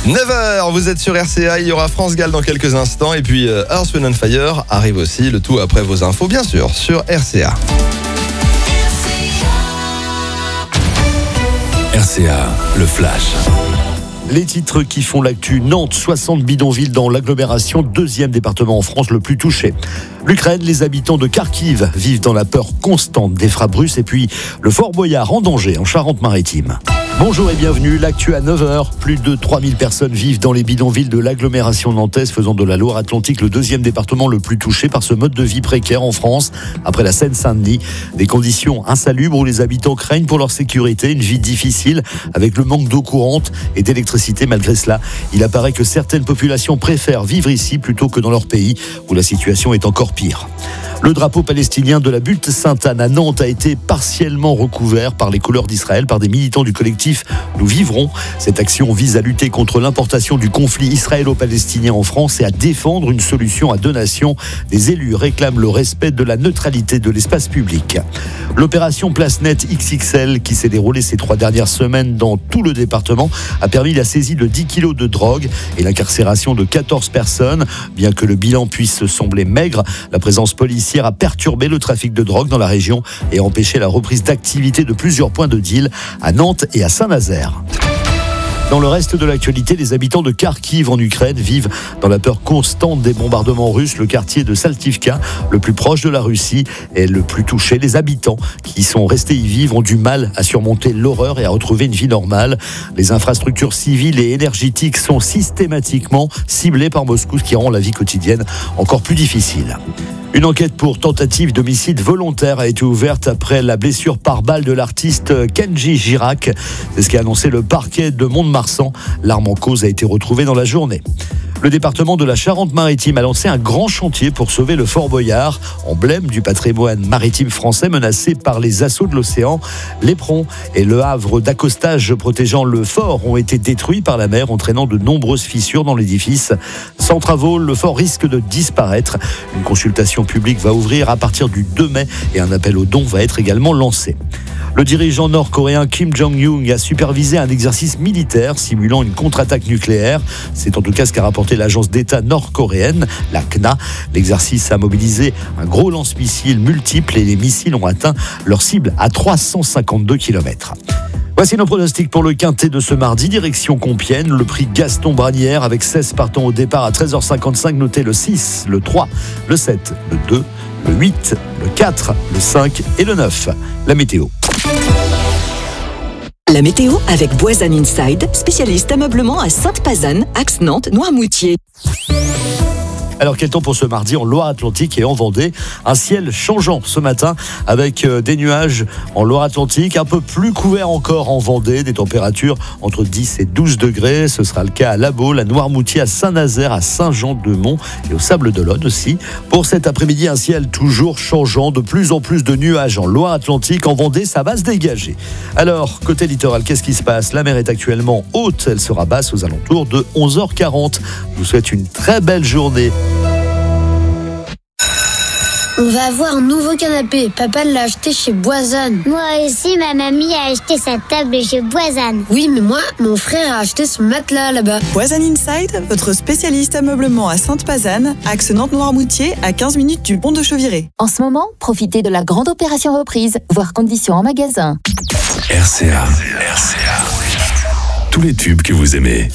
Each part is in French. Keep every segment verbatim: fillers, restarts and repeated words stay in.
neuf heures, vous êtes sur R C A, il y aura France Gall dans quelques instants et puis euh, Earth, Wind and Fire arrive aussi, le tout après vos infos bien sûr sur R C A. R C A, le flash. Les titres qui font l'actu. Nantes, soixante bidonvilles dans l'agglomération, deuxième département en France le plus touché. L'Ukraine, les habitants de Kharkiv vivent dans la peur constante des frappes russes et puis le Fort Boyard en danger en Charente-Maritime. Bonjour et bienvenue, l'actu à neuf heures. Plus de trois mille personnes vivent dans les bidonvilles de l'agglomération nantaise, faisant de la Loire-Atlantique le deuxième département le plus touché par ce mode de vie précaire en France, après la Seine-Saint-Denis. Des conditions insalubres où les habitants craignent pour leur sécurité, une vie difficile avec le manque d'eau courante et d'électricité. Malgré cela, il apparaît que certaines populations préfèrent vivre ici plutôt que dans leur pays où la situation est encore pire. Le drapeau palestinien de la butte Sainte-Anne à Nantes a été partiellement recouvert par les couleurs d'Israël par des militants du collectif Nous Vivrons. Cette action vise à lutter contre l'importation du conflit israélo-palestinien en France et à défendre une solution à deux nations. Des élus réclament le respect de la neutralité de l'espace public. L'opération Place Net X X L qui s'est déroulée ces trois dernières semaines dans tout le département a permis la saisie de dix kilos de drogue et l'incarcération de quatorze personnes. Bien que le bilan puisse sembler maigre, la présence policière a perturbé le trafic de drogue dans la région et empêché la reprise d'activité de plusieurs points de deal à Nantes et à Saint-Nazaire. Dans le reste de l'actualité, les habitants de Kharkiv en Ukraine vivent dans la peur constante des bombardements russes. Le quartier de Saltivka, le plus proche de la Russie, est le plus touché. Les habitants qui sont restés y vivre ont du mal à surmonter l'horreur et à retrouver une vie normale. Les infrastructures civiles et énergétiques sont systématiquement ciblées par Moscou, ce qui rend la vie quotidienne encore plus difficile. Une enquête pour tentative d'homicide volontaire a été ouverte après la blessure par balle de l'artiste Kenji Girac. C'est ce qu'a annoncé le parquet de Mont-de-Marsan. L'arme en cause a été retrouvée dans la journée. Le département de la Charente-Maritime a lancé un grand chantier pour sauver le Fort Boyard, emblème du patrimoine maritime français menacé par les assauts de l'océan. L'éperon et le havre d'accostage protégeant le fort ont été détruits par la mer, entraînant de nombreuses fissures dans l'édifice. Sans travaux, le fort risque de disparaître. Une consultation publique va ouvrir à partir du deux mai et un appel aux dons va être également lancé. Le dirigeant nord-coréen Kim Jong-un a supervisé un exercice militaire simulant une contre-attaque nucléaire. C'est en tout cas ce qu'a rapporté l'agence d'État nord-coréenne, la C N A. L'exercice a mobilisé un gros lance-missiles multiple et les missiles ont atteint leur cible à trois cent cinquante-deux kilomètres. Voici nos pronostics pour le quintet de ce mardi, direction Compiègne, le prix Gaston Branière avec seize partants au départ à treize heures cinquante-cinq, notez le six, le trois, le sept, le deux, le huit, le quatre, le cinq et le neuf. La météo. La météo avec Boisan Inside, spécialiste ameublement à Sainte-Pazanne, axe Nantes, Noirmoutier. Alors quel temps pour ce mardi en Loire-Atlantique et en Vendée? Un ciel changeant ce matin avec des nuages en Loire-Atlantique, un peu plus couvert encore en Vendée, des températures entre dix et douze degrés. Ce sera le cas à La Baule, à Noirmoutier, à Saint-Nazaire, à Saint-Jean-de-Mont et au Sable-d'Olonne aussi. Pour cet après-midi, un ciel toujours changeant, de plus en plus de nuages en Loire-Atlantique. En Vendée, ça va se dégager. Alors, côté littoral, qu'est-ce qui se passe? La mer est actuellement haute, elle sera basse aux alentours de onze heures quarante. Je vous souhaite une très belle journée. On va avoir un nouveau canapé. Papa l'a acheté chez Boisan. Moi aussi, ma mamie a acheté sa table chez Boisan. Oui, mais moi, mon frère a acheté son matelas là-bas. Boisan Inside, votre spécialiste ameublement à Sainte-Pazanne, axe Nantes-Noirmoutier, à quinze minutes du pont de Cheviré. En ce moment, profitez de la grande opération reprise, voire conditions en magasin. R C A, R C A. Tous les tubes que vous aimez.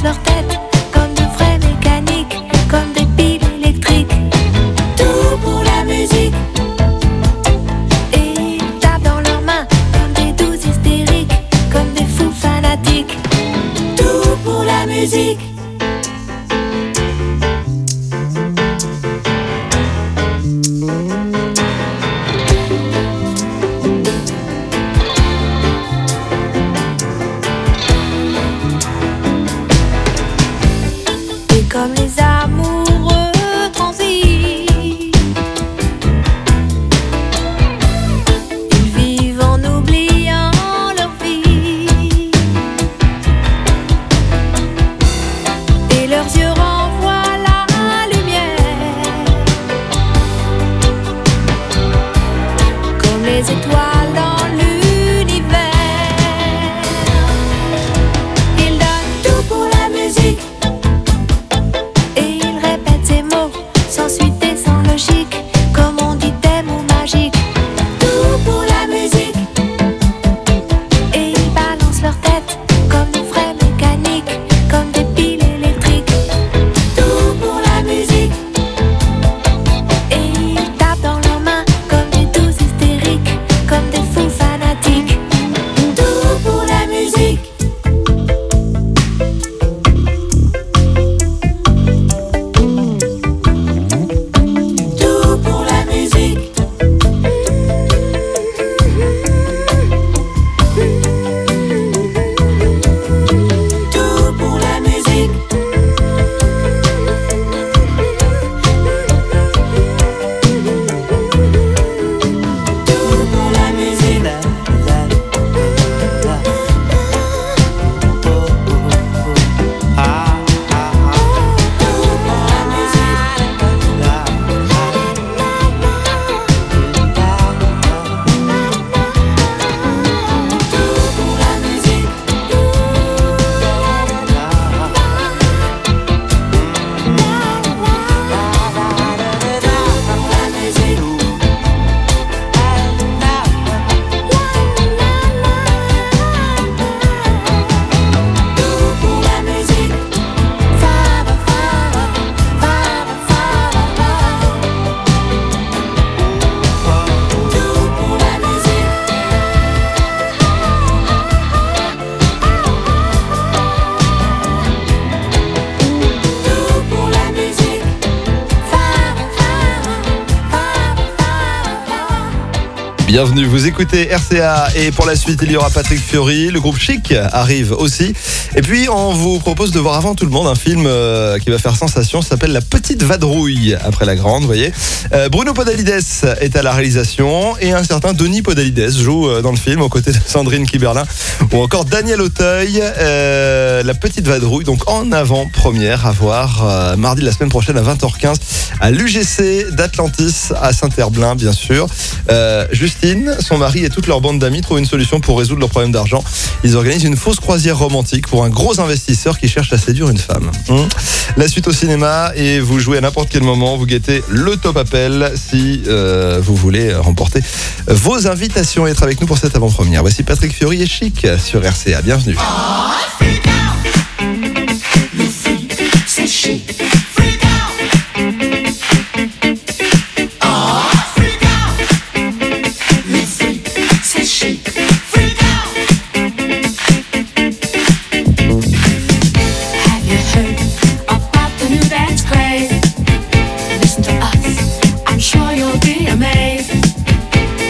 leur tête comme de vrais mécaniques, comme des piles électriques. Tout pour la musique. Et ils tapent dans leurs mains comme des douces hystériques, comme des fous fanatiques. Tout pour la musique. Comme les amoureux transis, ils vivent en oubliant leur vie, et leurs yeux renvoient la lumière, comme les étoiles dans l'univers. Ils donnent tout pour la musique. Sans suite et sans logique, comme on dit des mots magiques. Tout pour la musique. Et ils balancent leur tête comme des vrais mécaniques, comme des piles électriques. Tout pour la musique. Et ils tapent dans leurs mains comme des douces hystériques, comme des fous fanatiques. Tout pour la musique. Bienvenue, vous écoutez R C A et pour la suite il y aura Patrick Fiori, le groupe Chic arrive aussi. Et puis on vous propose de voir avant tout le monde un film euh, qui va faire sensation, ça s'appelle La Petite Vadrouille, après la grande, vous voyez. Euh, Bruno Podalides est à la réalisation et un certain Denis Podalides joue euh, dans le film aux côtés de Sandrine Kiberlin ou encore Daniel Auteuil. Euh, La Petite Vadrouille, donc en avant-première à voir euh, mardi de la semaine prochaine à vingt heures quinze à l'U G C d'Atlantis à Saint-Herblain bien sûr. Euh, Justine, son mari et toute leur bande d'amis trouvent une solution pour résoudre leurs problèmes d'argent. Ils organisent une fausse croisière romantique pour un gros investisseur qui cherche à séduire une femme. Hum. La suite au cinéma et vous jouez à n'importe quel moment, vous guettez le top appel si euh, vous voulez remporter vos invitations et être avec nous pour cette avant-première. Voici Patrick Fiori et Chic sur R C A. Bienvenue.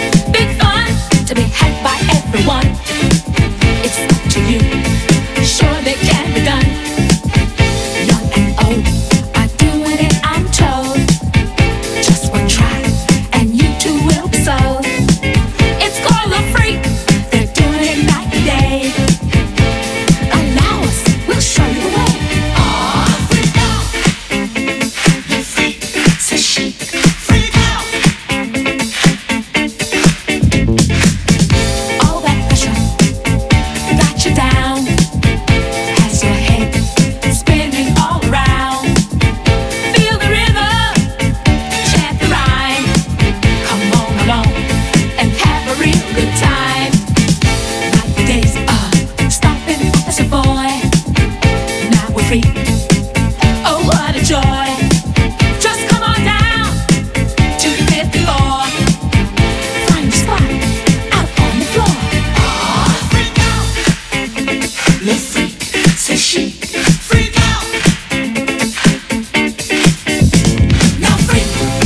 Big fun to be had by everyone. It's up to you. Show free. Oh, what a joy. Just come on down to the fifth floor. Find your spot out on the floor. Ah, freak out. Le freak, c'est chic. Freak out. Now freak.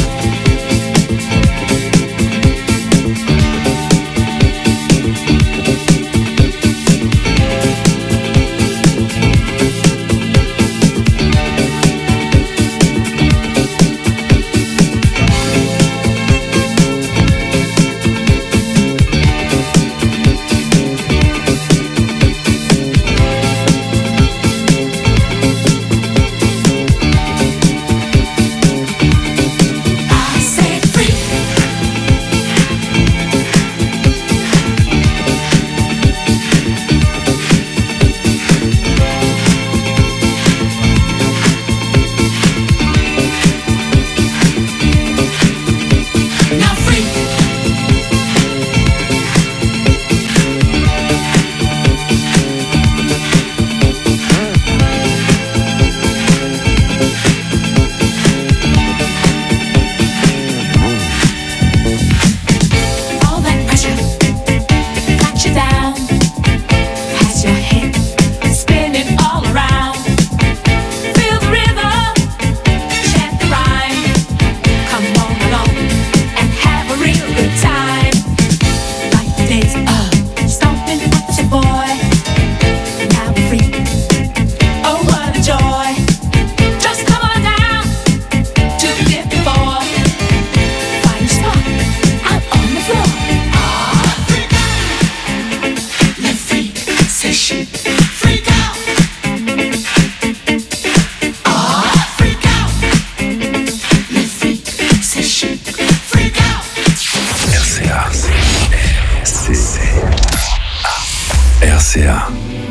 R C A.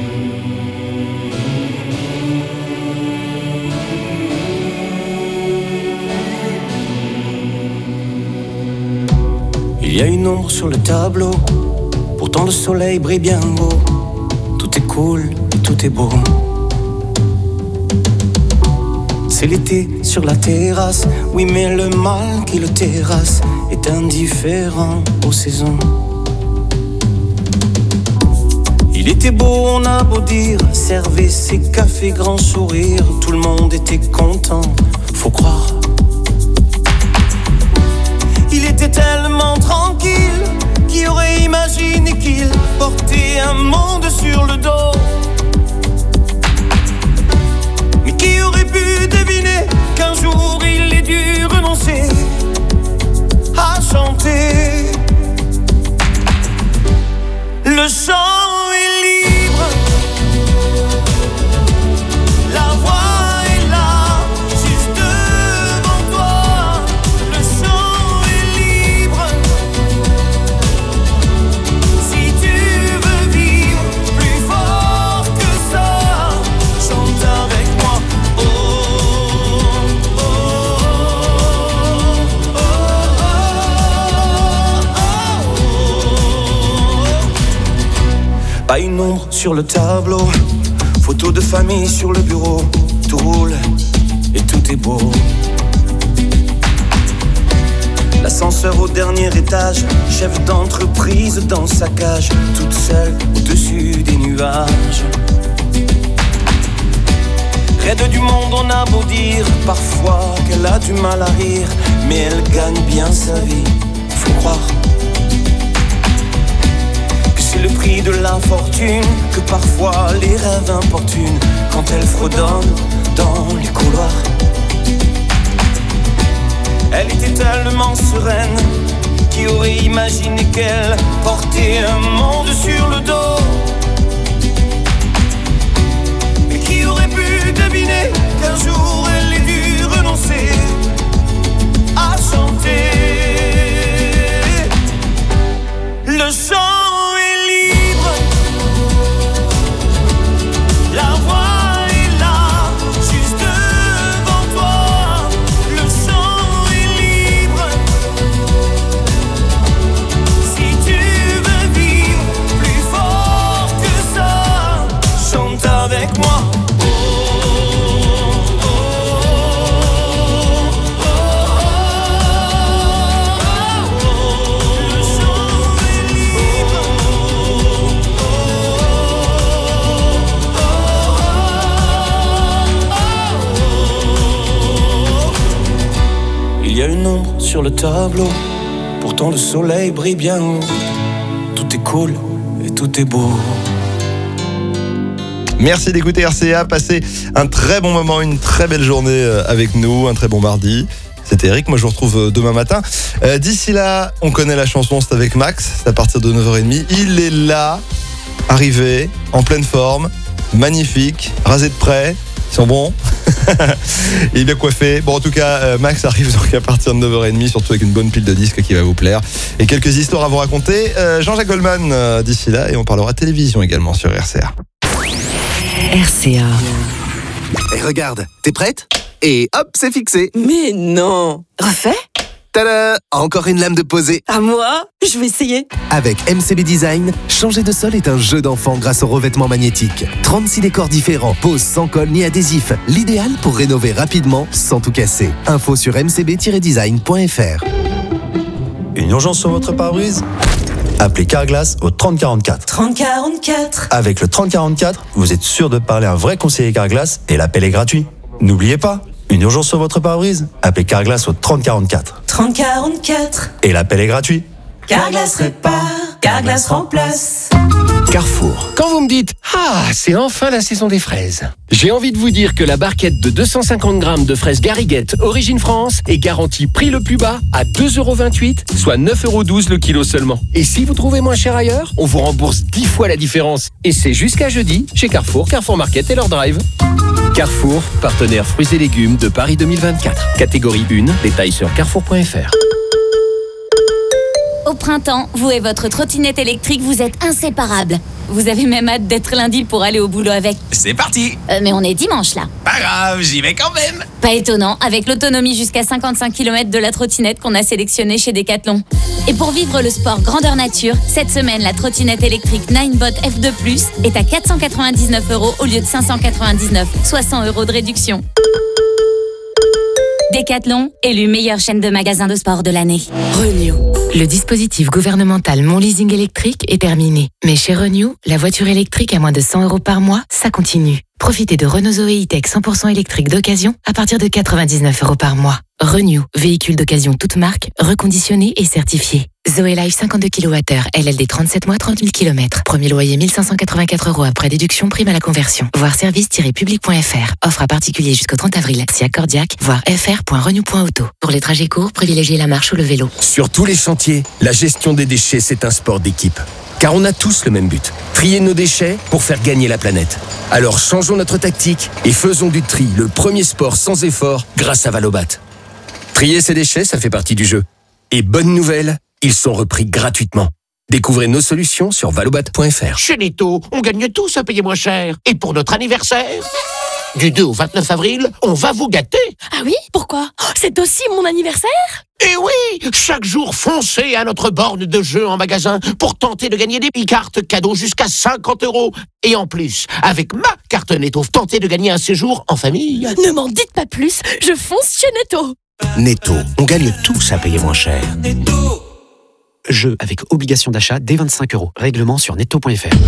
Il y a une ombre sur le tableau, pourtant le soleil brille bien haut. Tout est cool et tout est beau. C'est l'été sur la terrasse, oui mais le mal qui le terrasse est indifférent aux saisons. Il était beau, on a beau dire, servait ses cafés, grand sourire, tout le monde était content, faut croire. Il était tellement tranquille, qui aurait imaginé qu'il portait un monde sur le dos. Mais qui aurait pu deviner qu'un jour il ait dû renoncer à chanter. Le chant est libre, la voix est là, juste devant toi. Le chant est libre, si tu veux vivre plus fort que ça, chante avec moi. Oh, oh, oh, oh, oh, oh. Pas une ombre sur le tableau, photo de famille sur le bureau, tout roule et tout est beau. L'ascenseur au dernier étage, chef d'entreprise dans sa cage, toute seule au-dessus des nuages. Raide du monde, on a beau dire parfois qu'elle a du mal à rire, mais elle gagne bien sa vie, faut croire. Que c'est le prix de l'infortune, que parfois les rêves importunent quand elle fredonne dans les couloirs. Elle était tellement sereine, qui aurait imaginé qu'elle portait un monde sur le dos. Et qui aurait pu deviner qu'un jour elle ait dû renoncer à chanter. Le chant est libre, la voix est là, juste devant toi. Le chant est libre, si tu veux vivre plus fort sur le tableau. Pourtant le soleil brille bien haut. Tout est cool et tout est beau. Merci d'écouter R C A, passez un très bon moment, une très belle journée avec nous, un très bon mardi. C'était Eric, moi je vous retrouve demain matin. Euh, d'ici là, on connaît la chanson, c'est avec Max, c'est à partir de neuf heures trente. Il est là, arrivé, en pleine forme, magnifique, rasé de près, ils sont bons. Il est bien coiffé. Bon, en tout cas, euh, Max arrive donc à partir de neuf heures trente, surtout avec une bonne pile de disques qui va vous plaire. Et quelques histoires à vous raconter. Euh, Jean-Jacques Goldman euh, d'ici là, et on parlera télévision également sur R C A. R C A. Et regarde, t'es prête ? Et hop, c'est fixé. Mais non. Refait ? Tada ! Encore une lame de posée. À moi ? Je vais essayer. Avec M C B Design, changer de sol est un jeu d'enfant grâce au revêtement magnétique. trente-six décors différents, pose sans colle ni adhésif. L'idéal pour rénover rapidement sans tout casser. Info sur m c b tiret design point f r. Une urgence sur votre pare-brise ? Appelez Carglass au trente quarante-quatre. trente quarante-quatre. Avec le trente quarante-quatre, vous êtes sûr de parler à un vrai conseiller Carglass et l'appel est gratuit. N'oubliez pas, une urgence sur votre pare-brise ? Appelez Carglass au trente quarante-quatre. trente quarante-quatre. Et l'appel est gratuit. Carglass répare, Carglass remplace. Carrefour. Quand vous me dites « Ah, c'est enfin la saison des fraises », j'ai envie de vous dire que la barquette de deux cent cinquante grammes de fraises Gariguette Origine France est garantie prix le plus bas à deux euros vingt-huit, soit neuf euros douze le kilo seulement. Et si vous trouvez moins cher ailleurs, on vous rembourse dix fois la différence. Et c'est jusqu'à jeudi chez Carrefour, Carrefour Market et leur drive. Carrefour, partenaire fruits et légumes de Paris deux mille vingt-quatre. Catégorie un, détails sur carrefour point f r. Au printemps, vous et votre trottinette électrique, vous êtes inséparables. Vous avez même hâte d'être lundi pour aller au boulot avec. C'est parti. Euh, mais on est dimanche là. Pas grave, j'y vais quand même. Pas étonnant, avec l'autonomie jusqu'à cinquante-cinq kilomètres de la trottinette qu'on a sélectionnée chez Decathlon. Et pour vivre le sport grandeur nature, cette semaine, la trottinette électrique Ninebot F deux plus est à quatre cent quatre-vingt-dix-neuf euros au lieu de cinq cent quatre-vingt-dix-neuf, soit cent euros de réduction. Decathlon, élu meilleure chaîne de magasins de sport de l'année. Renew. Le dispositif gouvernemental Mon Leasing électrique est terminé. Mais chez Renew, la voiture électrique à moins de cent euros par mois, ça continue. Profitez de Renault Zoé E-Tech cent pour cent électrique d'occasion à partir de quatre-vingt-dix-neuf euros par mois. Renew, véhicule d'occasion toute marque, reconditionné et certifié. Zoé Life cinquante-deux kilowattheures, L L D trente-sept mois, trente mille kilomètres. Premier loyer mille cinq cent quatre-vingt-quatre euros après déduction, prime à la conversion. Voir service tiret public point f r. Offre à particulier jusqu'au trente avril. Si accordiaque, voir f r point renew point auto. Pour les trajets courts, privilégiez la marche ou le vélo. Sur tous les chantiers, la gestion des déchets, c'est un sport d'équipe. Car on a tous le même but, trier nos déchets pour faire gagner la planète. Alors changeons notre tactique et faisons du tri le premier sport sans effort grâce à Valobat. Trier ses déchets, ça fait partie du jeu. Et bonne nouvelle, ils sont repris gratuitement. Découvrez nos solutions sur valobat point f r. Chez Netto, on gagne tous à payer moins cher. Et pour notre anniversaire, du deux au vingt-neuf avril, on va vous gâter. Ah oui ? Pourquoi ? C'est aussi mon anniversaire ? Et oui, chaque jour, foncez à notre borne de jeu en magasin pour tenter de gagner des cartes cadeaux jusqu'à cinquante euros. Et en plus, avec ma carte Netto, tentez de gagner un séjour en famille. Ne m'en dites pas plus, je fonce chez Netto. Netto, on gagne tous à payer moins cher. Netto. Jeu avec obligation d'achat dès vingt-cinq euros. Règlement sur netto point f r.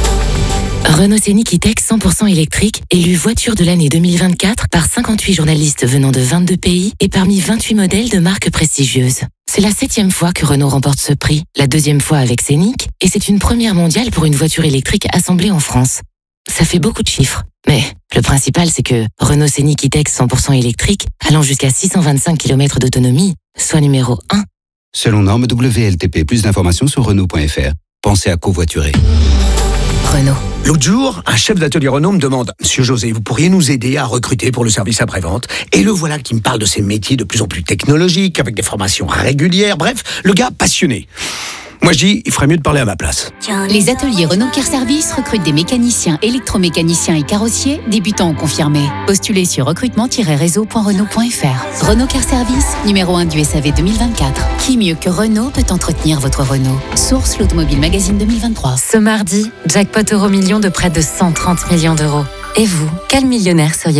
Renault Scénic E-Tech cent pour cent électrique, élu voiture de l'année deux mille vingt-quatre par cinquante-huit journalistes venant de vingt-deux pays et parmi vingt-huit modèles de marques prestigieuses. C'est la septième fois que Renault remporte ce prix, la deuxième fois avec Scénic, et c'est une première mondiale pour une voiture électrique assemblée en France. Ça fait beaucoup de chiffres, mais le principal c'est que Renault Scénic E-Tech cent pour cent électrique, allant jusqu'à six cent vingt-cinq kilomètres d'autonomie, soit numéro un. Selon norme W L T P, plus d'informations sur renault point f r. Pensez à covoiturer. Renault. L'autre jour, un chef d'atelier Renault me demande « Monsieur José, vous pourriez nous aider à recruter pour le service après-vente ?» Et le voilà qui me parle de ces métiers de plus en plus technologiques, avec des formations régulières, bref, le gars passionné. Moi, je dis, il ferait mieux de parler à ma place. Les ateliers Renault Care Service recrutent des mécaniciens, électromécaniciens et carrossiers, débutants ou confirmés. Postulez sur recrutement tiret réseau point renault point f r. Renault Care Service, numéro un du S A V deux mille vingt-quatre. Qui mieux que Renault peut entretenir votre Renault ? Source l'Automobile Magazine deux mille vingt-trois. Ce mardi, jackpot euro million de près de cent trente millions d'euros. Et vous, quel millionnaire seriez-vous ?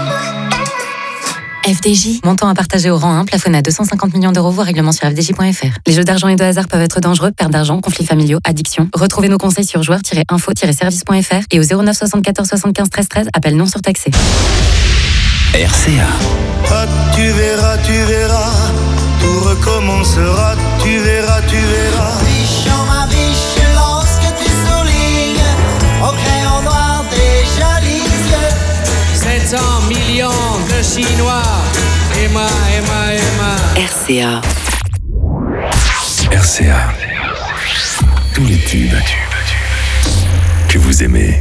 F D J, montant à partager au rang un, plafonné à deux cent cinquante millions d'euros, voire règlement sur f d j point f r. Les jeux d'argent et de hasard peuvent être dangereux, perte d'argent, conflits familiaux, addiction. Retrouvez nos conseils sur joueurs tiret info tiret service point f r et au zéro neuf soixante-quatorze soixante-quinze treize treize, appel non surtaxé. R C A. Ah, tu verras, tu verras, tout recommencera, tu verras, tu verras. Biche en ma biche, lorsque tu soulignes au crayon noir des jolis yeux. sept cents millions de Chinois. Emma, Emma, Emma. R C A. R C A. Tous les tubes que vous aimez.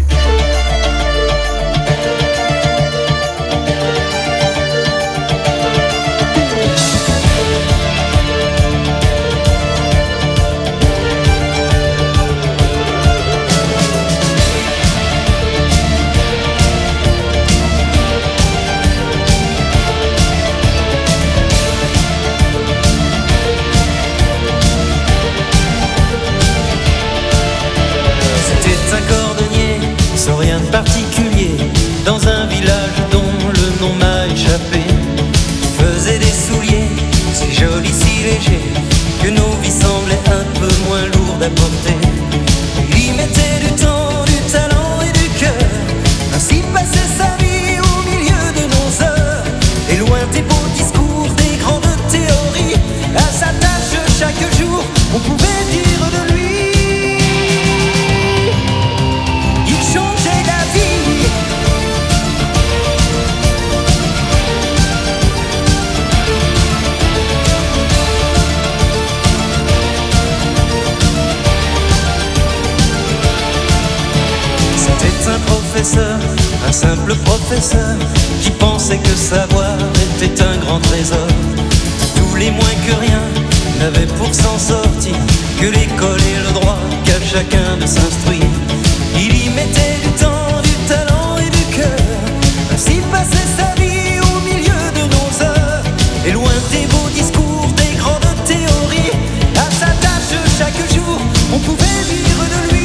Sans rien de particulier, dans un village dont le nom m'a échappé. Faisait des souliers, si jolis, si légers, que nos vies semblaient un peu moins lourdes à porter. Il y mettait du temps, du talent et du cœur, ainsi passait sa vie au milieu de nos heures. Et loin des beaux discours, des grandes théories, à sa tâche chaque jour, on pouvait dire de lui. Un professeur, un simple professeur, qui pensait que savoir était un grand trésor. Tous les moins que rien n'avaient pour s'en sortir que l'école et le droit qu'à chacun de s'instruire. Il y mettait du temps, du talent et du cœur, ainsi passait sa vie au milieu de nos heures. Et loin des beaux discours, des grandes théories, à sa tâche chaque jour, on pouvait dire de lui.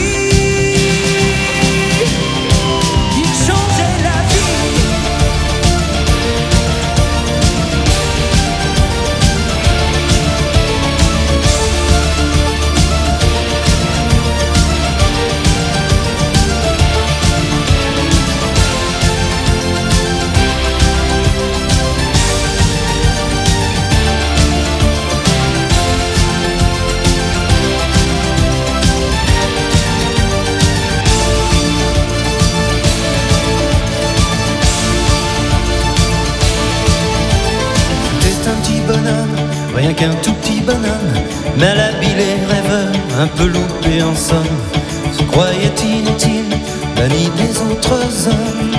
Rien qu'un tout petit bonhomme, mal habile et rêveur, un peu loupé en somme, se croyait inutile, banni des autres hommes.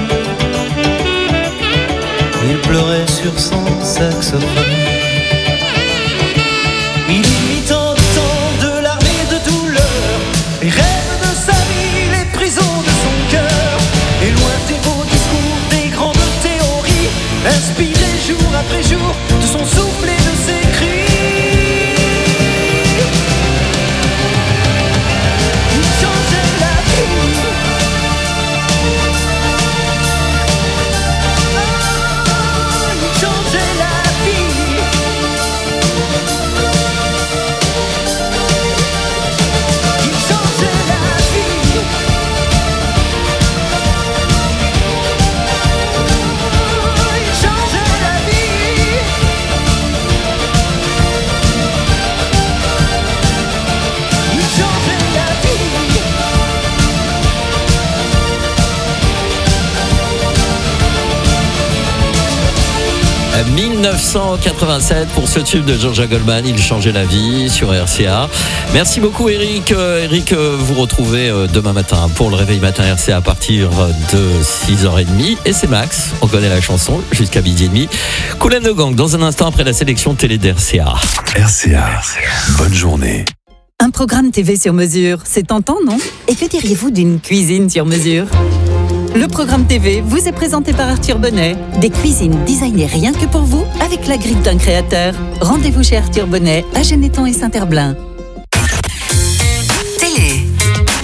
Il pleurait sur son saxophone. Il y mit tant de temps de larmes et de douleur, les rêves de sa vie, les prisons de son cœur. Et loin des beaux discours, des grandes théories, inspiré jour après jour de son souffle et de ses cris. Il changeait la vie. Oh, il changeait la vie. Il changeait la vie. dix-neuf cent quatre-vingt-sept pour ce tube de Georgia Goldman, il changeait la vie sur R C A. Merci beaucoup Eric. Euh, Eric, euh, vous retrouvez euh, demain matin pour le réveil matin R C A à partir de six heures trente. Et c'est Max, on connaît la chanson, jusqu'à midi et demi. Kool and the Gang dans un instant après la sélection télé d'R C A. R C A, bonne journée. Un programme T V sur mesure, c'est tentant, non? Et que diriez-vous d'une cuisine sur mesure? Le programme T V vous est présenté par Arthur Bonnet. Des cuisines designées rien que pour vous, avec la grille d'un créateur. Rendez-vous chez Arthur Bonnet, à Geneton et Saint-Herblain. Télé.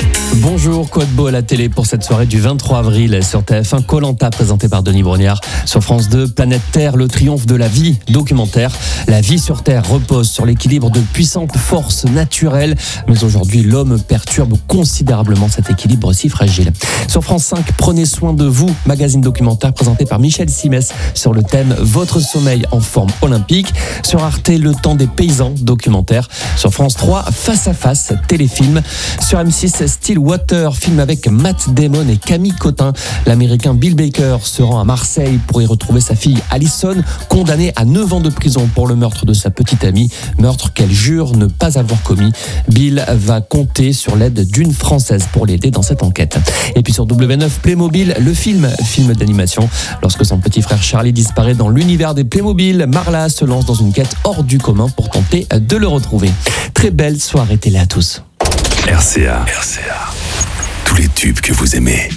Bonjour, quoi de beau à la télé pour cette soirée du vingt-trois avril sur T F un, Koh Lanta présenté par Denis Brognard. Sur France deux, Planète Terre, le triomphe de la vie, documentaire. La vie sur Terre repose sur l'équilibre de puissantes forces naturelles, mais aujourd'hui l'homme perturbe considérablement cet équilibre si fragile. Sur France cinq, Prenez soin de vous, magazine documentaire présenté par Michel Simès sur le thème Votre sommeil en forme olympique. Sur Arte, Le temps des paysans, documentaire. Sur France trois, Face à face, téléfilm. Sur M six, Stillwater, film avec Matt Damon et Camille Cotin. L'américain Bill Baker se rend à Marseille pour y retrouver sa fille Alison, condamnée à neuf ans de prison pour le meurtre de sa petite amie, meurtre qu'elle jure ne pas avoir commis. Bill va compter sur l'aide d'une Française pour l'aider dans cette enquête. Et puis sur W neuf, Playmobil, le film, film d'animation. Lorsque son petit frère Charlie disparaît dans l'univers des Playmobil, Marla se lance dans une quête hors du commun pour tenter de le retrouver. Très belle soirée télé à tous. R C A. R C A. Tous les tubes que vous aimez.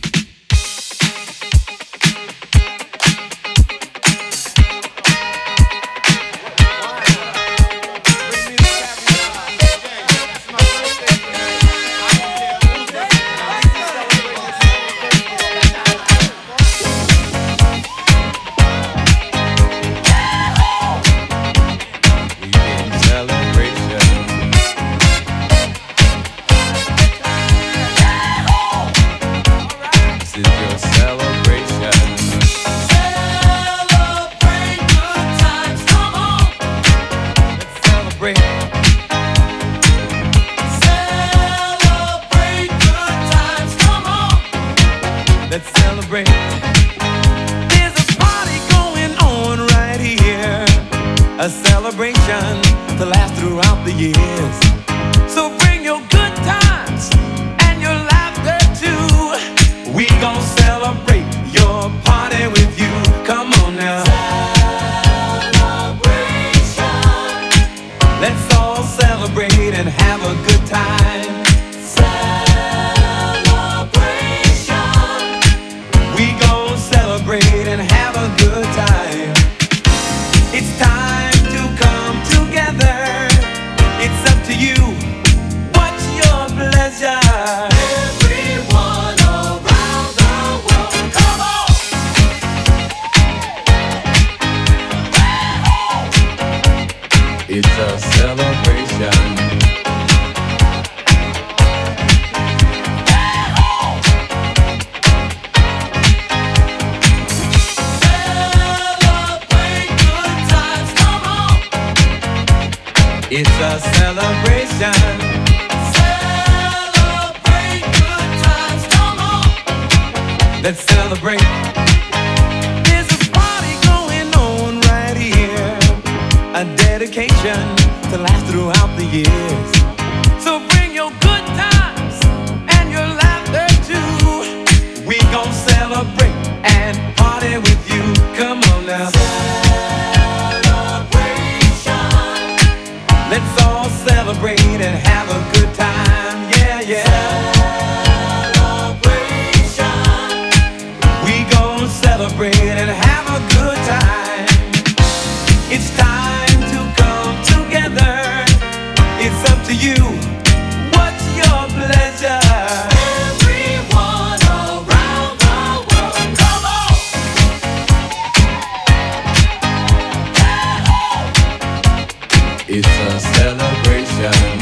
Let's celebrate. There's a party going on right here, a celebration to last throughout the years. So bring your good times and your laughter too. We gon' celebrate your party with you. Come on now. Celebration. Let's all celebrate and have a good time. Celebrate and have a good time. It's time to come together. It's up to you. What's your pleasure? Everyone around the world, come on! It's a celebration. It's a celebration. Celebrate good times, come on. Let's celebrate. There's a party going on right here, a dedication to last throughout the years. So bring your good times and your laughter too. We gon' celebrate and party with you. Come on now. Let's all celebrate and have a good time, yeah, yeah. Celebration. We gon' celebrate and have a good time. It's time to come together. It's up to you. What's your pleasure? Everyone around the world, come on. It's a celebration.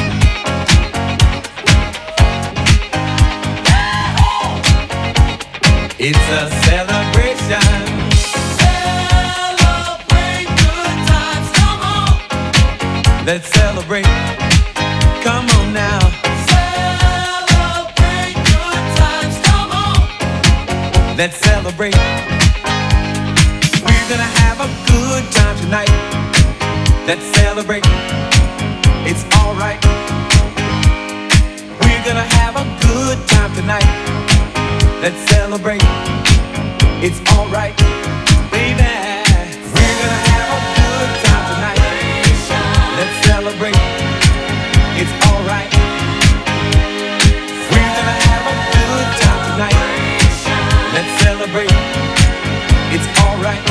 It's a celebration. Celebrate good times, come on. Let's celebrate. Come on now. Celebrate good times, come on. Let's celebrate. We're gonna have a good time tonight. Let's celebrate. It's alright. We're gonna have a good time tonight. Let's celebrate. It's alright, baby. We're gonna have a good time tonight. Let's celebrate. It's alright. We're gonna have a good time tonight. Let's celebrate. It's alright.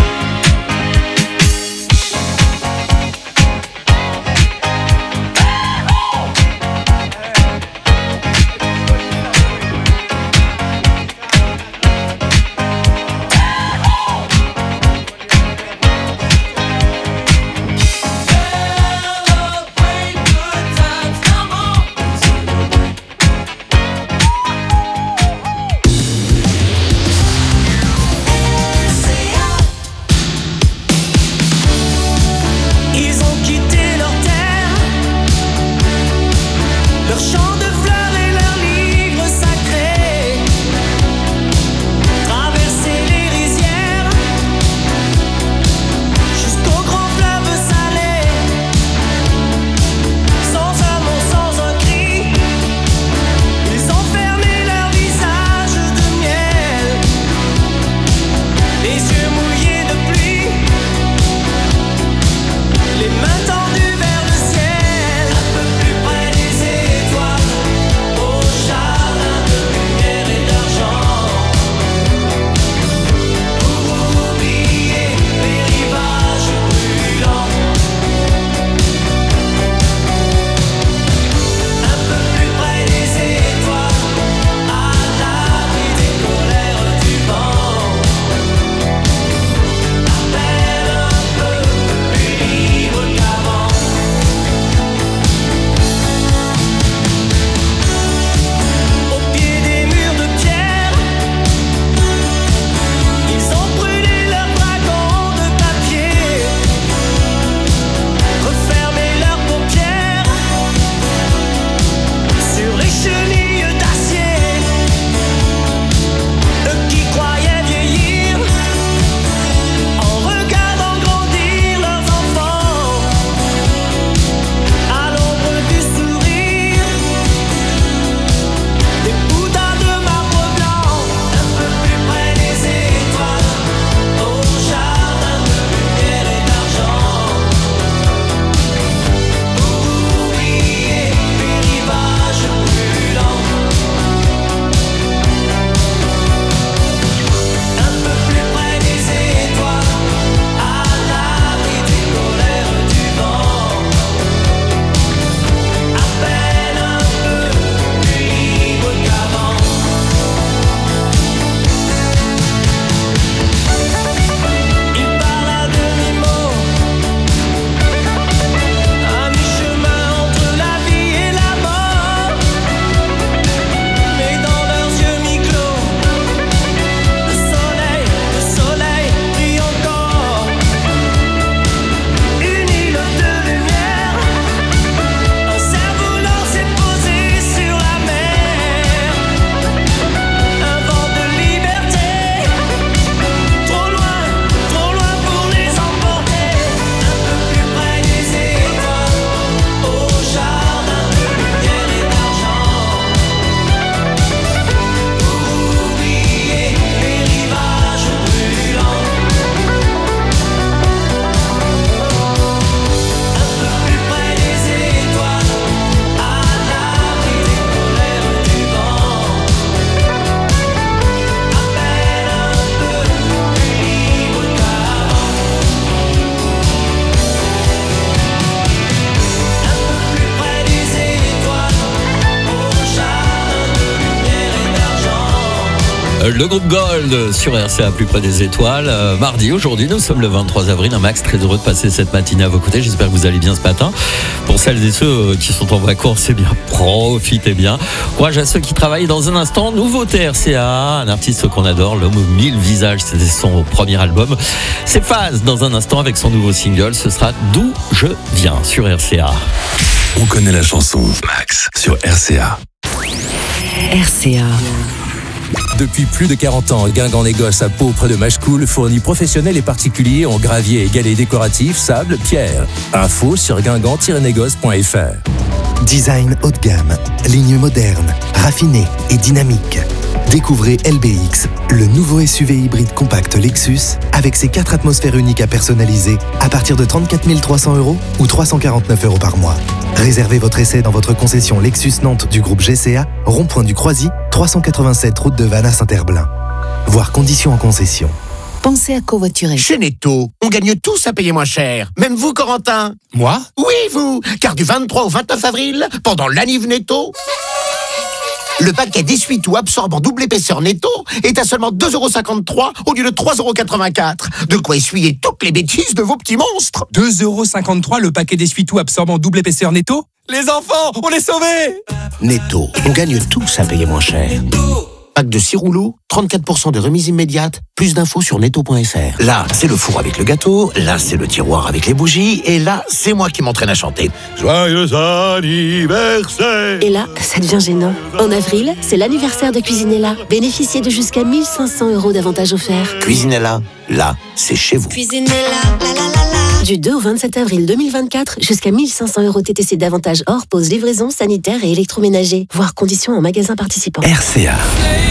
Le groupe Gold sur R C A plus près des étoiles. Euh, mardi, aujourd'hui, nous sommes le vingt-trois avril. Un Max, très heureux de passer cette matinée à vos côtés. J'espère que vous allez bien ce matin. Pour celles et ceux qui sont en vacances, c'est bien, profitez bien. Courage à ceux qui travaillent. Dans un instant, nouveauté R C A, un artiste qu'on adore, l'homme aux mille visages. C'était son premier album. C'est Phase dans un instant avec son nouveau single. Ce sera D'où je viens sur R C A. On connaît la chanson Max sur R C A. R C A. Depuis plus de quarante ans, Guingamp Négoce à Pau, près de Machecoul, fournit professionnels et particuliers en gravier et galets décoratifs, sable, pierre. Info sur guingamp tiret négoce point f r. Design haut de gamme, ligne moderne, raffinée et dynamique. Découvrez L B X, le nouveau S U V hybride compact Lexus avec ses quatre atmosphères uniques à personnaliser à partir de trente-quatre mille trois cents euros ou trois cent quarante-neuf euros par mois. Réservez votre essai dans votre concession Lexus Nantes du groupe G C A, rond-point du Croisy, trois cent quatre-vingt-sept route de Vannes à Saint-Herblain. Voir conditions en concession. Pensez à covoiturer. Chez Netto, on gagne tous à payer moins cher. Même vous, Corentin. Moi? Oui, vous. Car du vingt-trois au vingt-neuf avril, pendant l'Aniv Netto, le paquet d'essuie-tout absorbant double épaisseur Netto est à seulement deux euros cinquante-trois au lieu de trois euros quatre-vingt-quatre. De quoi essuyer toutes les bêtises de vos petits monstres. deux euros cinquante-trois le paquet d'essuie-tout absorbant double épaisseur Netto? Les enfants, on est sauvés! Netto, on gagne tous à payer moins cher. Pack de six rouleaux, trente-quatre pour cent de remise immédiate. Plus d'infos sur netto point f r. Là, c'est le four avec le gâteau. Là, c'est le tiroir avec les bougies. Et là, c'est moi qui m'entraîne à chanter. Joyeux anniversaire! Et là, ça devient gênant. En avril, c'est l'anniversaire de Cuisinella. Bénéficiez de jusqu'à mille cinq cents euros d'avantages offerts. Cuisinella, là, c'est chez vous. Cuisinella, la la la la. Du deux au vingt-sept avril deux mille vingt-quatre, jusqu'à mille cinq cents euros T T C d'avantages hors pause, livraison, sanitaire et électroménager. Voir conditions en magasin participant. R C A.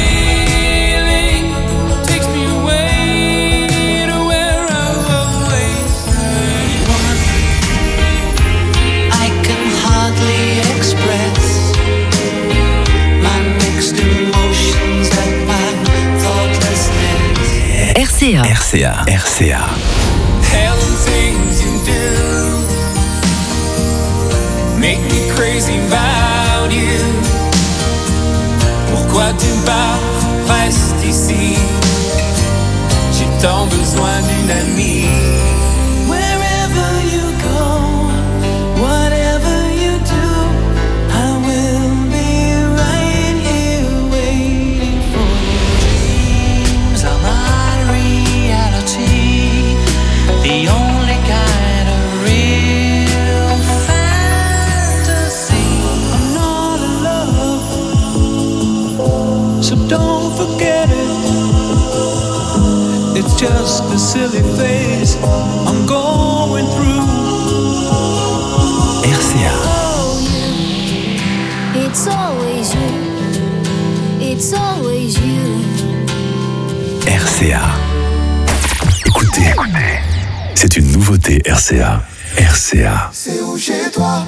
R C A. R C A. R C A. Make me crazy about you. Pourquoi tu me parles? Reste ici. J'ai tant besoin d'une amie. Wherever you go, whatever you do, I will be right here waiting for you. Dreams are my reality, the only kind of real fantasy. I'm not in love, so don't forget it. It's just a silly phase I'm going through. R C A. Oh, you. It's always you. It's always you. R C A. Écoutez, c'est une nouveauté R C A. R C A. C'est où chez toi?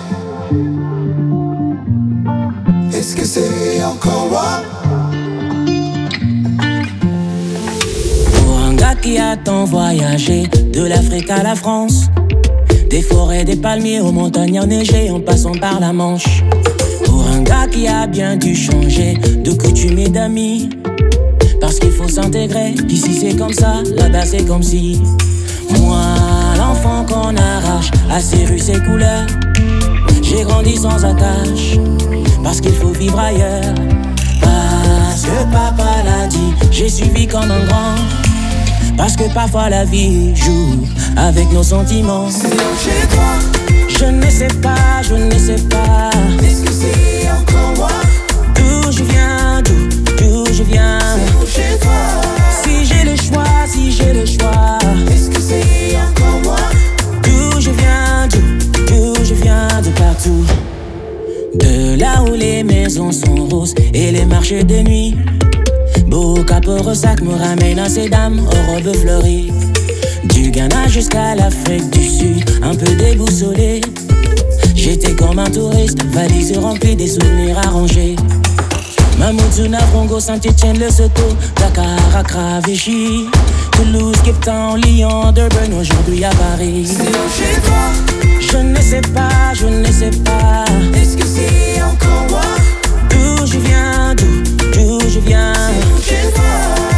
Est-ce que c'est encore loin? Pour un gars qui a tant voyagé, de l'Afrique à la France, des forêts, des palmiers aux montagnes enneigées en passant par la Manche. Pour un gars qui a bien dû changer de coutumes et d'amis, parce qu'il faut s'intégrer, qu'ici c'est comme ça, là-bas c'est comme si. Moi, l'enfant qu'on arrache à ses rues, ses couleurs, j'ai grandi sans attache, parce qu'il faut vivre ailleurs. Parce que papa l'a dit, j'ai suivi comme un grand. Parce que parfois la vie joue avec nos sentiments. C'est chez toi. Je ne sais pas, je ne sais pas. Est-ce que c'est encore moi? D'où je viens, d'où, d'où je viens. C'est chez toi. Si j'ai le choix, si j'ai le choix. Est-ce que c'est encore moi? D'où je viens, d'où, d'où je viens, de partout. De là où les maisons sont roses et les marchés de nuit. Beau capot sac me ramène à ces dames aux robes fleuries. Du Ghana jusqu'à l'Afrique du Sud, un peu déboussolé. J'étais comme un touriste, valise remplie des souvenirs arrangés. Mamoudzou, Navrongo, Saint-Etienne, Lesotho, Dakar, Accra, Vichy, Toulouse, Cape Town, Lyon, Durban, aujourd'hui à Paris. C'est chez toi. Je ne sais pas, je ne sais pas. Est-ce que c'est encore moi? D'où je viens, d'où, d'où je viens. C'est chez toi.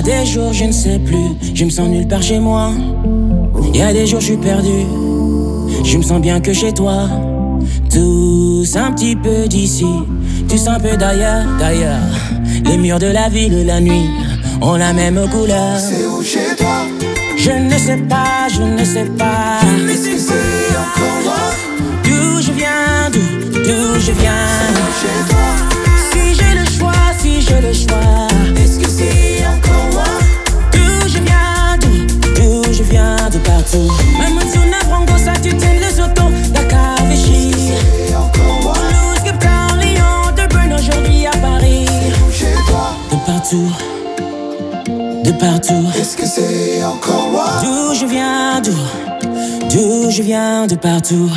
des jours je ne sais plus, je me sens nulle part chez moi. Y a des jours je suis perdu, je me sens bien que chez toi. Tous un petit peu d'ici, tous un peu d'ailleurs, d'ailleurs. Les murs de la ville, la nuit, ont la même couleur. C'est où chez toi? Je ne sais pas, je ne sais pas. Est-ce que c'est encore moi? D'où je viens, d'où, d'où je viens. C'est où chez toi? Si j'ai le choix, si j'ai le choix. Est-ce que c'est encore moi? D'où je viens, d'où, d'où je viens, de partout. Même si on a frango, ça tu tiens les autos, la Cavéchi. C'est encore moi? Toulouse, Cape Town, Lyon, Durban, aujourd'hui à Paris. C'est où chez toi? De partout, de partout. Est-ce que c'est encore moi? D'où je viens, d'où, d'où je viens, de partout.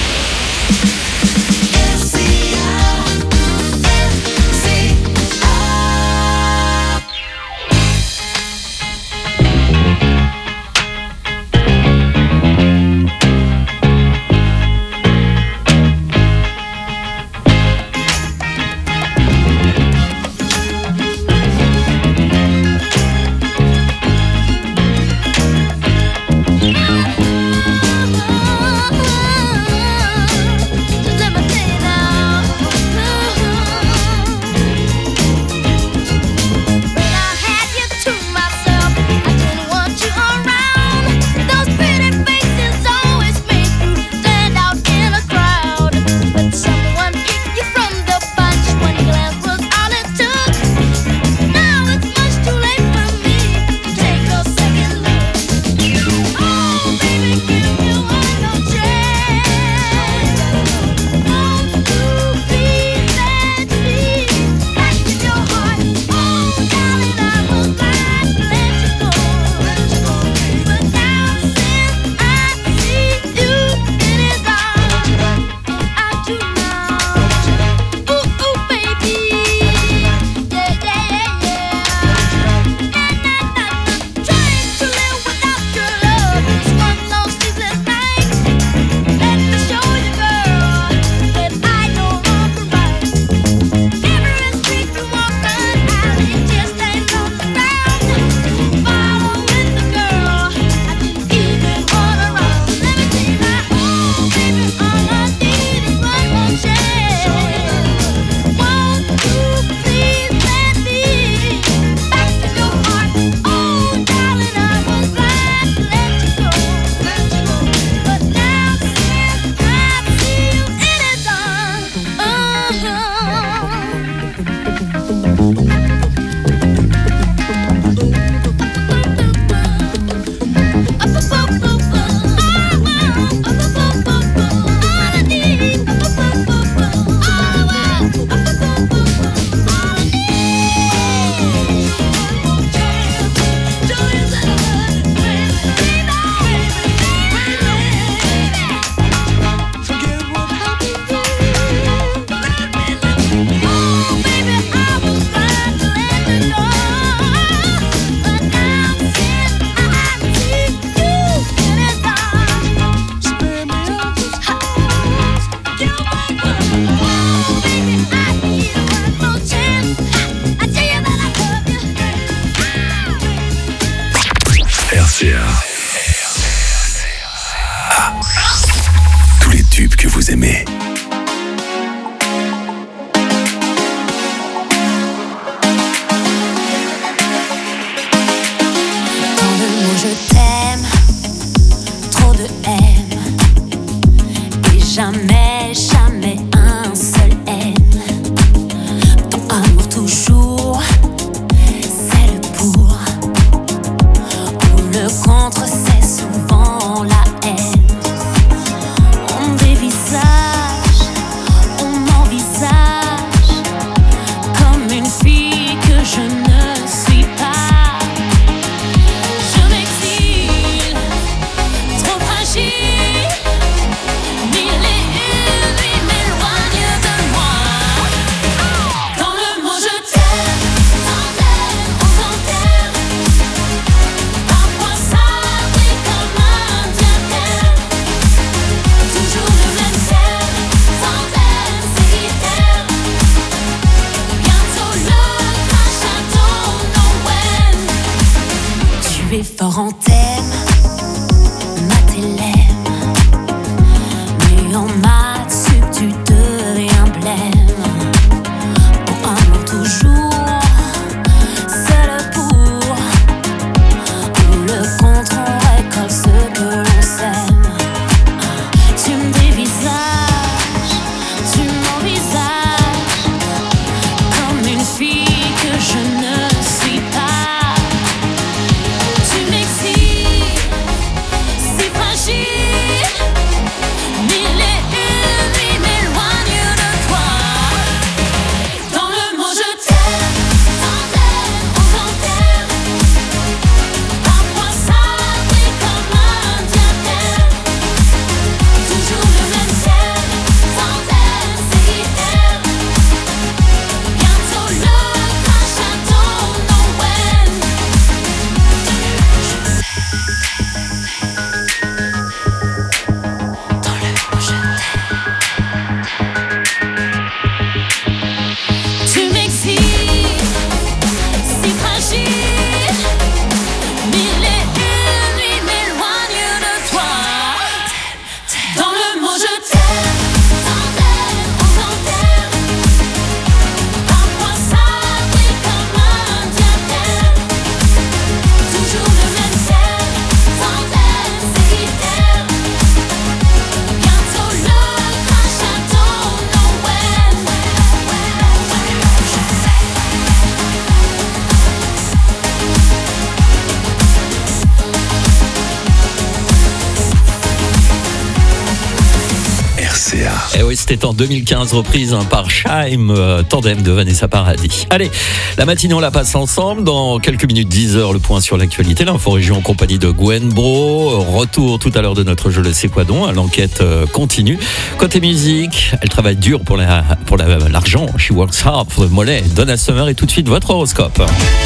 R C A. Ah. Tous les tubes que vous aimez. Tant de mots je t'aime, trop de haine, et jamais, jamais un seul haine. Ton amour toujours, c'est le pour, ou le contre, c'est souvent la haine. On dévisse ça. Tu es fort en thème, maths et lème. Mais en maths, sup, tu deviens blême. Pour un mot toujours, c'est le pour. Ou le contre, on récolte ce que l'on sème. Tu me dévisages, tu m'envisages comme une fille que je ne suis pas. Tu m'excites, si fragile. Mille et une nuits m'éloignent de toi. Dans le mot je t'aime, sans t'aime, on s'enterre. Parfois ça brille comme un diadème. Toujours le même ciel, sans elle, c'est l'hiver. Bientôt le crash à ton Noël. Dans le mot je t'aime. Tu m'excites, si fragile. Mille et une nuits m'éloignent de toi. Dans le mot je t'aime, sans elle, on s'enterre. Parfois ça brille comme un diadème. Toujours le même ciel, sans elle, c'est l'hiver. Bientôt le crash à ton Noël. R C A. Et oui, c'était en deux mille quinze, reprise hein, par Chaim, euh, Tandem de Vanessa Paradis. Allez, la matinée, on la passe ensemble. Dans quelques minutes, dix heures, le point sur l'actualité. L'info-région en compagnie de Gwen Bro. Retour tout à l'heure de notre jeu Le C'est quoi donc. L'enquête euh, continue. Côté musique, elle travaille dur pour, la, pour la, l'argent. She works hard for the mollet. Donna Summer et tout de suite votre horoscope.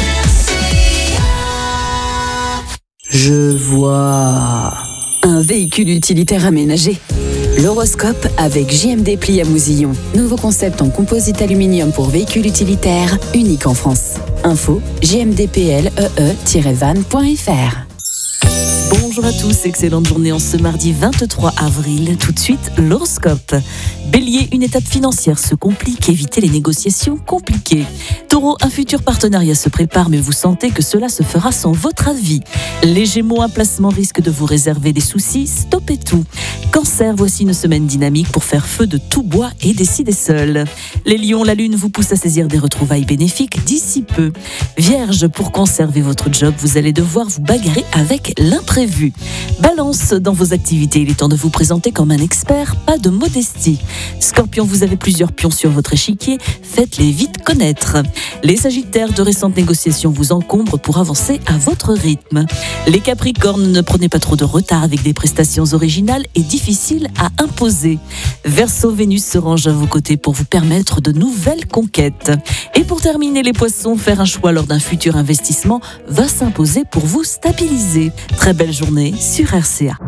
Je vois un véhicule utilitaire aménagé. L'horoscope avec J M D Pli à Mousillon. Nouveau concept en composite aluminium pour véhicules utilitaires, unique en France. Info j m d p l e e tiret van point f r. Bonjour à tous, excellente journée en ce mardi vingt-trois avril. Tout de suite, l'horoscope. Bélier, une étape financière se complique, évitez les négociations compliquées. Taureau, un futur partenariat se prépare, mais vous sentez que cela se fera sans votre avis. Les Gémeaux, un placement risque de vous réserver des soucis, stoppez tout. Cancer, voici une semaine dynamique pour faire feu de tout bois et décider seul. Les Lions, la lune vous pousse à saisir des retrouvailles bénéfiques d'ici peu. Vierge, pour conserver votre job, vous allez devoir vous bagarrer avec l'imprévu. Balance, dans vos activités, il est temps de vous présenter comme un expert, pas de modestie. Scorpion, vous avez plusieurs pions sur votre échiquier, faites-les vite connaître. Les Sagittaires, de récentes négociations vous encombrent pour avancer à votre rythme. Les Capricornes, ne prenez pas trop de retard avec des prestations originales et difficiles à imposer. Verseau, Vénus se range à vos côtés pour vous permettre de nouvelles conquêtes. Et pour terminer, les Poissons, faire un choix lors d'un futur investissement va s'imposer pour vous stabiliser. Très belle journée sur R C A.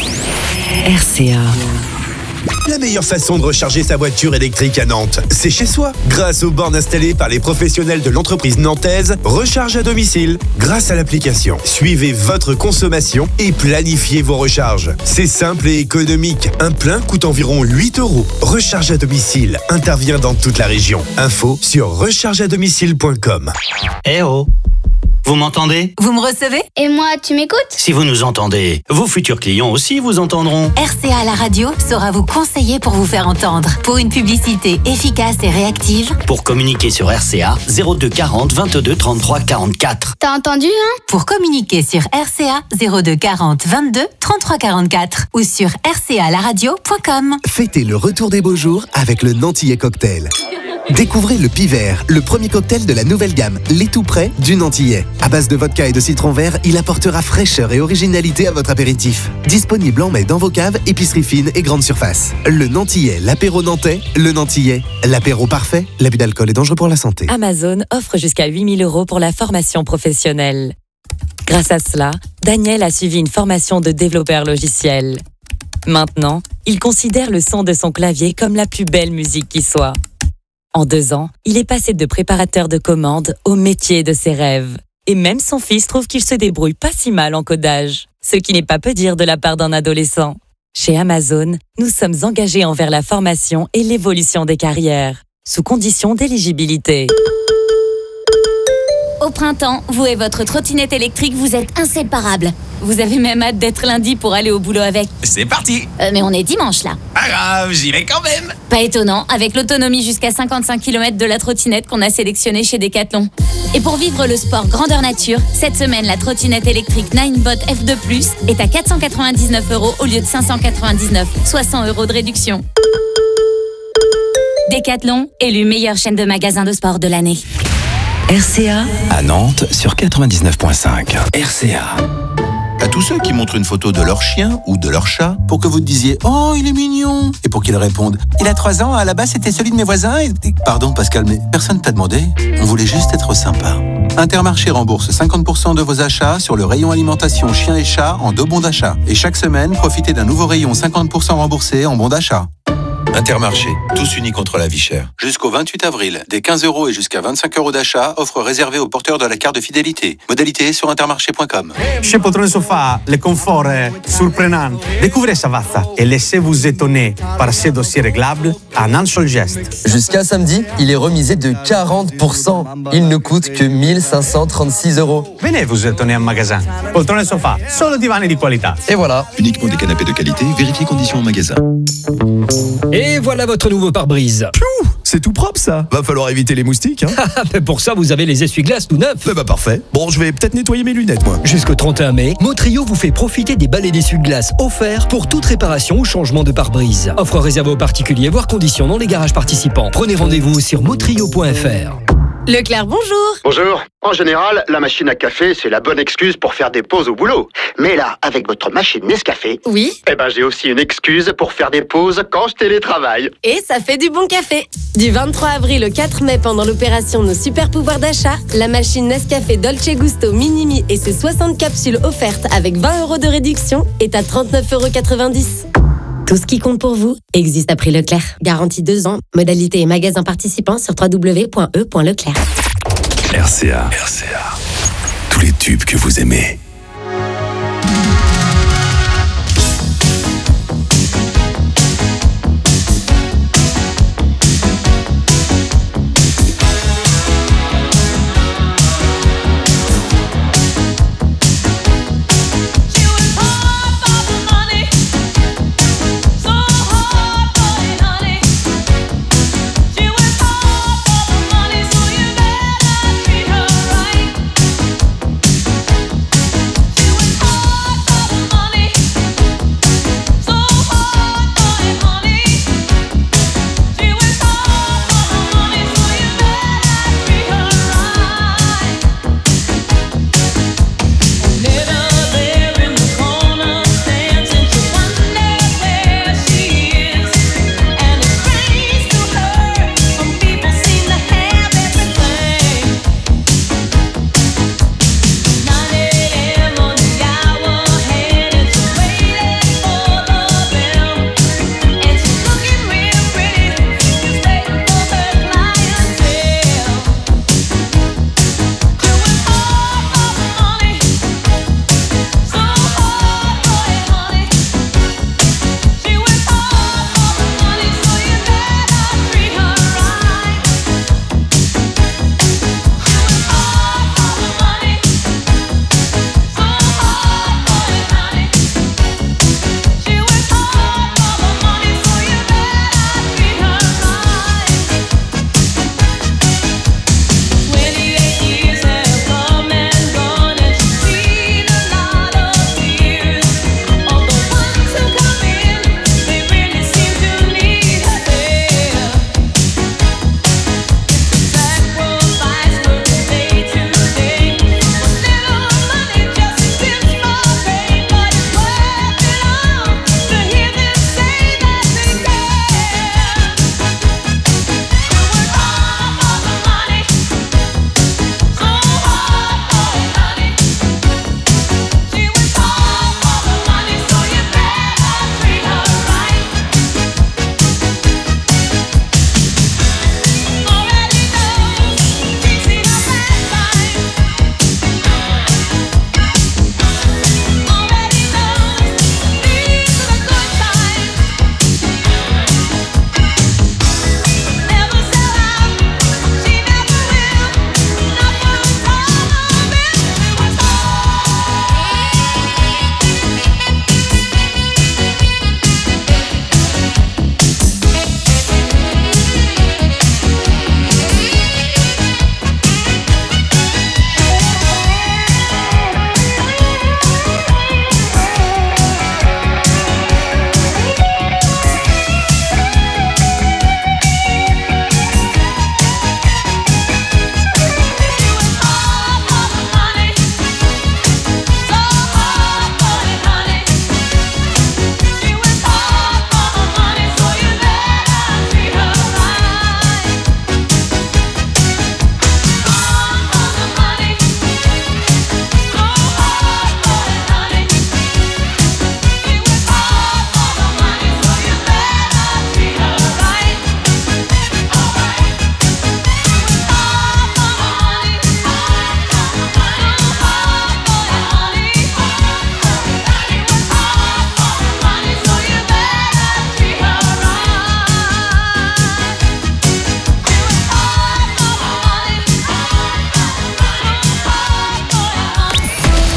R C A. La meilleure façon de recharger sa voiture électrique à Nantes, c'est chez soi. Grâce aux bornes installées par les professionnels de l'entreprise nantaise, recharge à domicile. Grâce à l'application, suivez votre consommation et planifiez vos recharges. C'est simple et économique. Un plein coûte environ huit euros. Recharge à domicile intervient dans toute la région. Info sur recharge à domicile point com. Eh oh! Vous m'entendez? Vous me recevez? Et moi, tu m'écoutes? Si vous nous entendez, vos futurs clients aussi vous entendront. R C A la radio saura vous conseiller pour vous faire entendre. Pour une publicité efficace et réactive. Pour communiquer sur R C A, zéro deux quarante vingt-deux trente-trois quarante-quatre. T'as entendu, hein? Pour communiquer sur R C A, zéro deux quarante vingt-deux trente-trois quarante-quatre ou sur r c a la radio point com. Fêtez le retour des beaux jours avec le Nantillais Cocktail. Découvrez le Piver, le premier cocktail de la nouvelle gamme, les tout prêts du Nantillais. À base de vodka et de citron vert, il apportera fraîcheur et originalité à votre apéritif. Disponible en mai dans vos caves, épiceries fines et grandes surfaces. Le Nantillais, l'apéro nantais, le Nantillais, l'apéro parfait. L'abus d'alcool est dangereux pour la santé. Amazon offre jusqu'à huit mille euros pour la formation professionnelle. Grâce à cela, Daniel a suivi une formation de développeur logiciel. Maintenant, il considère le son de son clavier comme la plus belle musique qui soit. En deux ans, il est passé de préparateur de commandes au métier de ses rêves. Et même son fils trouve qu'il se débrouille pas si mal en codage. Ce qui n'est pas peu dire de la part d'un adolescent. Chez Amazon, nous sommes engagés envers la formation et l'évolution des carrières, sous condition d'éligibilité. Au printemps, vous et votre trottinette électrique, vous êtes inséparables. Vous avez même hâte d'être lundi pour aller au boulot avec. C'est parti. Euh, mais on est dimanche là. Pas grave, j'y vais quand même. Pas étonnant, avec l'autonomie jusqu'à cinquante-cinq kilomètres de la trottinette qu'on a sélectionnée chez Decathlon. Et pour vivre le sport grandeur nature, cette semaine, la trottinette électrique Ninebot F deux plus est à quatre cent quatre-vingt-dix-neuf euros au lieu de cinq cent quatre-vingt-dix-neuf, soit cent euros de réduction. Decathlon, élu meilleure chaîne de magasins de sport de l'année. R C A À Nantes sur quatre-vingt-dix-neuf virgule cinq. R C A. À tous ceux qui montrent une photo de leur chien ou de leur chat pour que vous disiez « Oh, il est mignon !» et pour qu'ils répondent « Il a trois ans, à la base c'était celui de mes voisins et... » Pardon Pascal, mais personne t'a demandé. On voulait juste être sympa. Intermarché rembourse cinquante pour cent de vos achats sur le rayon alimentation chien et chat en deux bons d'achat. Et chaque semaine, profitez d'un nouveau rayon cinquante pour cent remboursé en bons d'achat. Intermarché, tous unis contre la vie chère. Jusqu'au vingt-huit avril, des quinze euros et jusqu'à vingt-cinq euros d'achat, offre réservée aux porteurs de la carte de fidélité. Modalité sur intermarché point com. Chez Poltrone Sofa, le confort est surprenant. Découvrez Savazza et laissez-vous étonner par ces dossiers réglables en un seul geste. Jusqu'à samedi, il est remisé de quarante pour cent. Il ne coûte que mille cinq cent trente-six euros. Venez vous étonner en magasin. Poltrone Sofa, solo divani di qualità. Et voilà. Uniquement des canapés de qualité, vérifiez conditions en magasin. Et voilà votre nouveau pare-brise. Piou, c'est tout propre ça. Va falloir éviter les moustiques. Hein. Pour ça, vous avez les essuie-glaces tout neufs. Eh bah parfait. Bon, je vais peut-être nettoyer mes lunettes moi. Jusqu'au trente et un mai, Motrio vous fait profiter des balais d'essuie-glaces offerts pour toute réparation ou changement de pare-brise. Offre réservée aux particuliers, voire conditions dans les garages participants. Prenez rendez-vous sur motrio point f r. Leclerc, bonjour. Bonjour. En général, la machine à café, c'est la bonne excuse pour faire des pauses au boulot. Mais là, avec votre machine Nescafé, oui, eh ben j'ai aussi une excuse pour faire des pauses quand je télétravaille. Et ça fait du bon café. Du vingt-trois avril au quatre mai, pendant l'opération Nos Super Pouvoirs d'achat, la machine Nescafé Dolce Gusto Minimi et ses soixante capsules offertes avec vingt euros de réduction est à trente-neuf euros quatre-vingt-dix. Tout ce qui compte pour vous existe à prix Leclerc. Garantie deux ans. Modalité et magasin participants sur w w w point e point leclerc. R C A. R C A. Tous les tubes que vous aimez.